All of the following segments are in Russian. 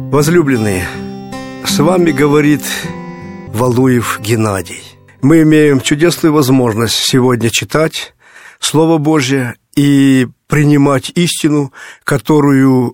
Возлюбленные, с вами говорит Валуев Геннадий. Мы имеем чудесную возможность сегодня читать Слово Божье и принимать истину, которую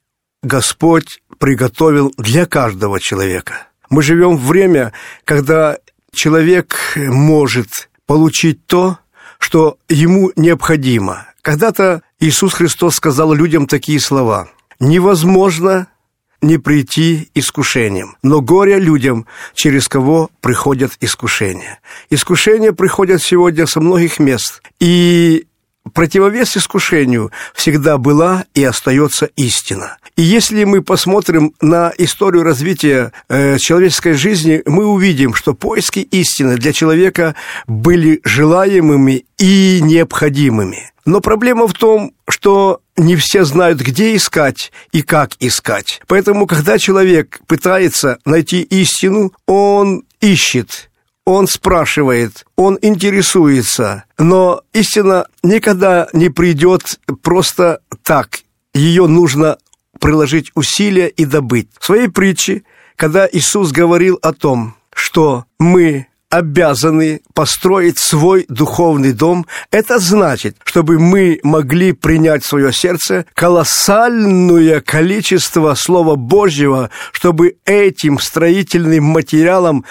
Господь приготовил для каждого человека. Мы живем в время, когда человек может получить то, что ему необходимо. Когда-то Иисус Христос сказал людям такие слова: «Невозможно не прийти искушением, но горе людям, через кого приходят искушения». Искушения приходят сегодня со многих мест, и противовес искушению всегда была и остается истина. И если мы посмотрим на историю развития человеческой жизни, мы увидим, что поиски истины для человека были желаемыми и необходимыми. Но проблема в том, что не все знают, где искать и как искать. Поэтому, когда человек пытается найти истину, он ищет, он спрашивает, он интересуется. Но истина никогда не придет просто так. Ее нужно приложить усилия и добыть. В своей притче, когда Иисус говорил о том, что мы обязаны построить свой духовный дом, это значит, чтобы мы могли принять в свое сердце колоссальное количество Слова Божьего, чтобы этим строительным материалом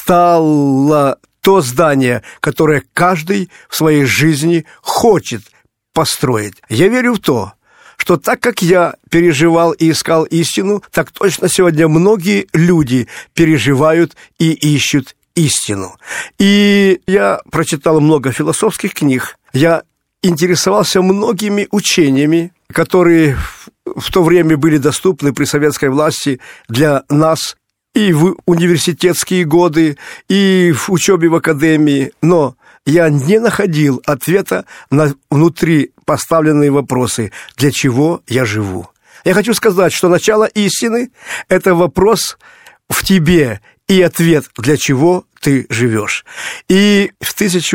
стало то здание, которое каждый в своей жизни хочет построить. Я верю в то, что так как я переживал и искал истину, так точно сегодня многие люди переживают и ищут истину. И я прочитал много философских книг, я интересовался многими учениями, которые в то время были доступны при советской власти для нас и в университетские годы, и в учебе в академии, но я не находил ответа на внутри поставленные вопросы, для чего я живу. Я хочу сказать, что начало истины – это вопрос в тебе и ответ, для чего ты живешь. И в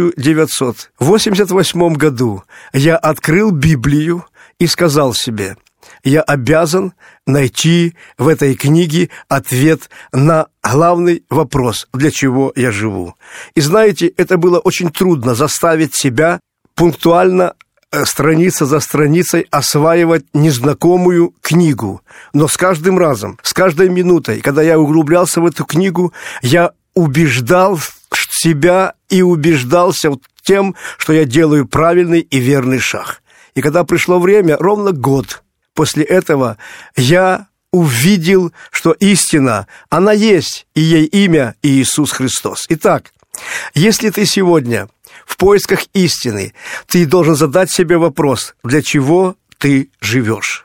1988 году я открыл Библию и сказал себе: я обязан найти в этой книге ответ на главный вопрос, для чего я живу. И знаете, это было очень трудно заставить себя пунктуально, страница за страницей, осваивать незнакомую книгу. Но с каждым разом, с каждой минутой, когда я углублялся в эту книгу, я убеждал себя и убеждался в тем, что я делаю правильный и верный шаг. И когда пришло время, ровно год после этого, я увидел, что истина, она есть, и ей имя Иисус Христос. Итак, если ты сегодня в поисках истины, ты должен задать себе вопрос, для чего ты живешь.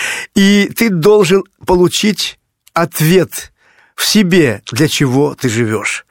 И ты должен получить ответ в себе, для чего ты живешь.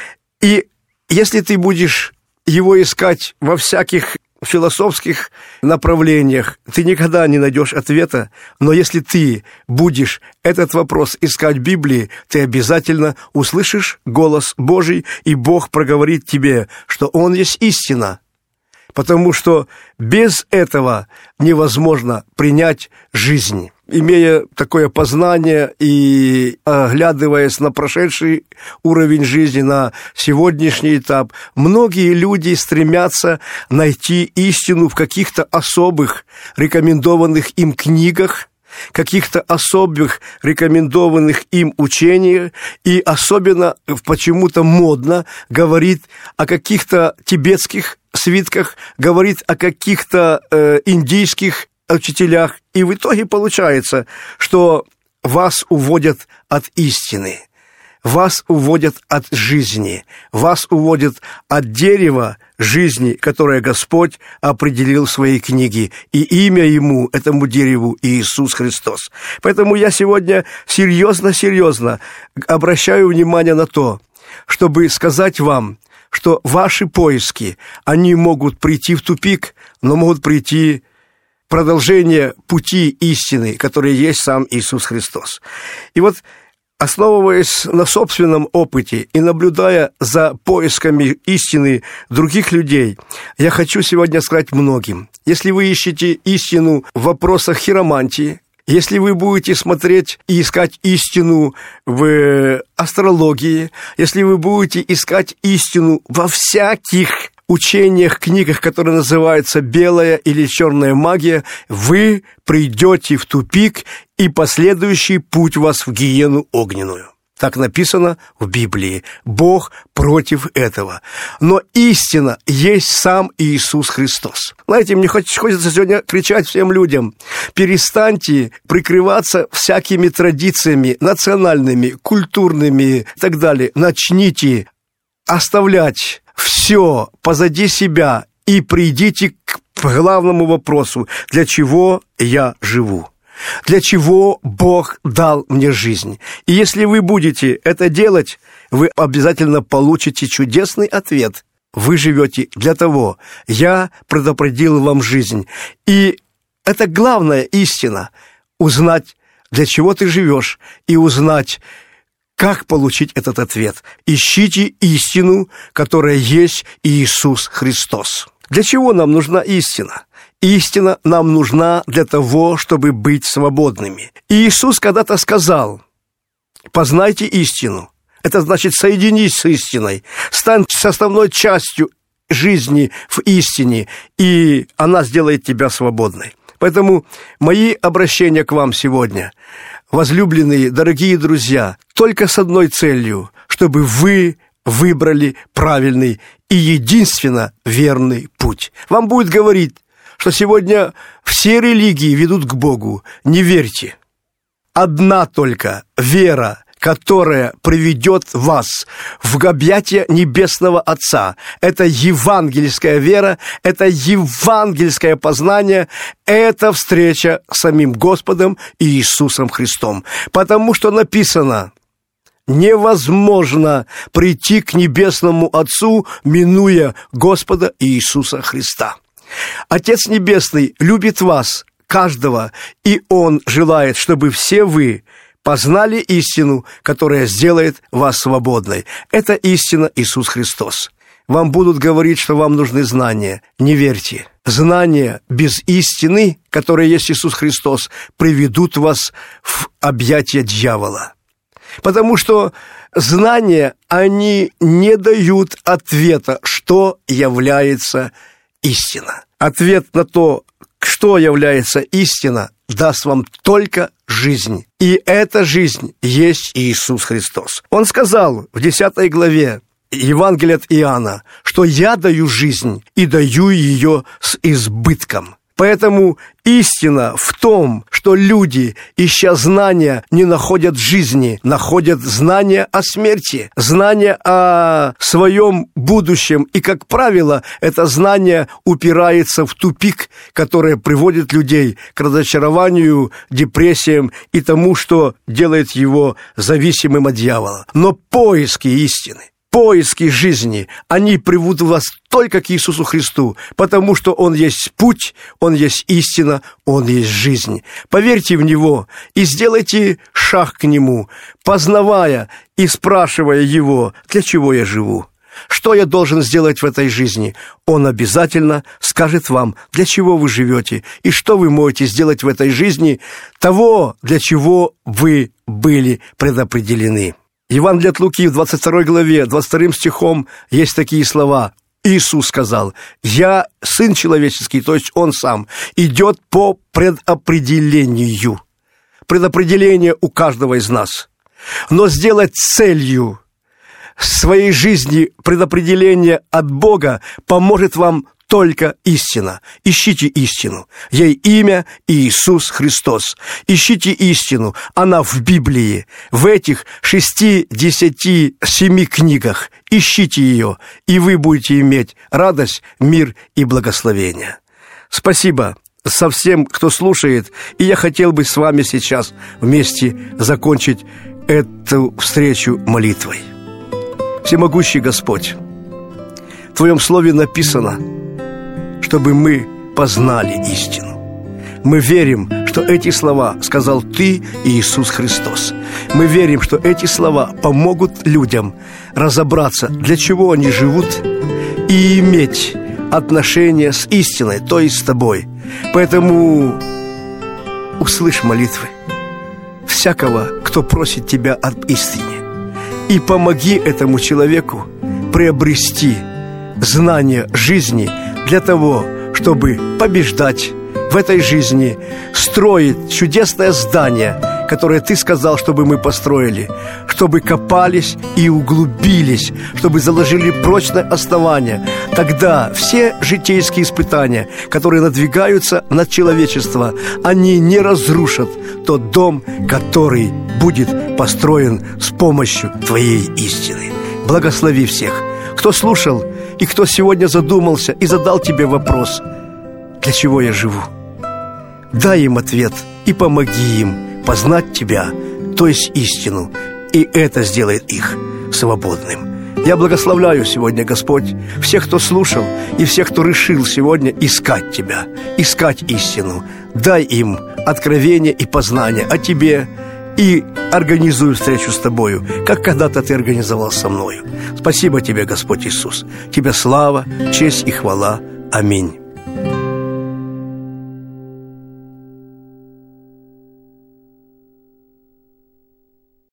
И если ты будешь его искать во всяких философских направлениях, ты никогда не найдешь ответа, но если ты будешь этот вопрос искать в Библии, ты обязательно услышишь голос Божий, и Бог проговорит тебе, что Он есть истина, потому что без этого невозможно принять жизнь. Имея такое познание и оглядываясь на прошедший уровень жизни, на сегодняшний этап, многие люди стремятся найти истину в каких-то особых рекомендованных им книгах, каких-то особых рекомендованных им учениях, и особенно почему-то модно говорит о каких-то тибетских свитках, говорит о каких-то индийских учителях, и в итоге получается, что вас уводят от истины, вас уводят от жизни, вас уводят от дерева жизни, которое Господь определил в своей книге, и имя Ему, этому дереву, Иисус Христос. Поэтому я сегодня серьезно обращаю внимание на то, чтобы сказать вам, что ваши поиски, они могут прийти в тупик, но могут прийти продолжение пути истины, который есть сам Иисус Христос. И вот, основываясь на собственном опыте и наблюдая за поисками истины других людей, я хочу сегодня сказать многим: если вы ищете истину в вопросах хиромантии, Если вы будете смотреть и искать истину в астрологии, если вы будете искать истину во всяких учениях, книгах, которые называются «белая» или «черная магия», вы придете в тупик, и последующий путь вас в гиену огненную. Так написано в Библии. Бог против этого. Но истина есть сам Иисус Христос. Знаете, мне хочется сегодня кричать всем людям: перестаньте прикрываться всякими традициями национальными, культурными и так далее. Начните оставлять все позади себя и придите к главному вопросу: для чего я живу? Для чего Бог дал мне жизнь? И если вы будете это делать, вы обязательно получите чудесный ответ. Вы живете для того. Я предопределил вам жизнь. И это главная истина – узнать, для чего ты живешь, и узнать, как получить этот ответ. Ищите истину, которая есть Иисус Христос. Для чего нам нужна истина? Истина нам нужна для того, чтобы быть свободными. И Иисус когда-то сказал: познайте истину. Это значит, соединись с истиной, стань составной частью жизни в истине, и она сделает тебя свободной. Поэтому мои обращения к вам сегодня, возлюбленные, дорогие друзья, только с одной целью: чтобы вы выбрали правильный и единственно верный путь. Вам будет говорить, что сегодня все религии ведут к Богу. Не верьте. Одна только вера, которая приведет вас в объятия Небесного Отца. Это евангельская вера, это евангельское познание, это встреча с самим Господом и Иисусом Христом. Потому что написано: невозможно прийти к Небесному Отцу, минуя Господа Иисуса Христа. Отец Небесный любит вас, каждого, и Он желает, чтобы все вы познали истину, которая сделает вас свободной. Это истина Иисус Христос. Вам будут говорить, что вам нужны знания. Не верьте. Знания без истины, которая есть Иисус Христос, приведут вас в объятия дьявола. Потому что знания, они не дают ответа, что является истина. Ответ на то, что является истина, даст вам только жизнь. И эта жизнь есть Иисус Христос. Он сказал в 10 главе Евангелия от Иоанна, что «я даю жизнь и даю ее с избытком». Поэтому истина в том, что люди, ища знания, не находят жизни, находят знания о смерти, знания о своем будущем. И, как правило, это знание упирается в тупик, который приводит людей к разочарованию, депрессиям и тому, что делает его зависимым от дьявола. Но поиски истины, поиски жизни, они приведут вас только к Иисусу Христу, потому что Он есть путь, Он есть истина, Он есть жизнь. Поверьте в Него и сделайте шаг к Нему, познавая и спрашивая Его: для чего я живу? Что я должен сделать в этой жизни? Он обязательно скажет вам, для чего вы живете и что вы можете сделать в этой жизни того, для чего вы были предопределены. Евангелие от Луки в 22 главе, 22 стихом есть такие слова. Иисус сказал: «Я, Сын Человеческий», то есть Он сам, идет по предопределению. Предопределение у каждого из нас. Но сделать целью своей жизни предопределение от Бога поможет вам только истина. Ищите истину. Ей имя Иисус Христос. Ищите истину. Она в Библии, в этих 67 книгах. Ищите ее, и вы будете иметь радость, мир и благословение. Спасибо со всем, кто слушает, и я хотел бы с вами сейчас вместе закончить эту встречу молитвой. Всемогущий Господь, в Твоем Слове написано, чтобы мы познали истину. Мы верим, что эти слова сказал Ты, Иисус Христос. Мы верим, что эти слова помогут людям разобраться, для чего они живут, и иметь отношение с истиной, то есть с Тобой. Поэтому услышь молитвы всякого, кто просит Тебя об истине, и помоги этому человеку приобрести знания жизни для того, чтобы побеждать в этой жизни, строить чудесное здание, которое Ты сказал, чтобы мы построили, чтобы копались и углубились, чтобы заложили прочное основание. Тогда все житейские испытания, которые надвигаются на человечество, они не разрушат тот дом, который будет построен с помощью Твоей истины. Благослови всех, кто слушал и кто сегодня задумался и задал Тебе вопрос: для чего я живу? Дай им ответ и помоги им познать Тебя, то есть истину, и это сделает их свободным. Я благословляю сегодня, Господь, всех, кто слушал, и всех, кто решил сегодня искать Тебя, искать истину. Дай им откровение и познание о Тебе, и организуй встречу с Тобою, как когда-то Ты организовал со мною. Спасибо Тебе, Господь Иисус. Тебе слава, честь и хвала. Аминь.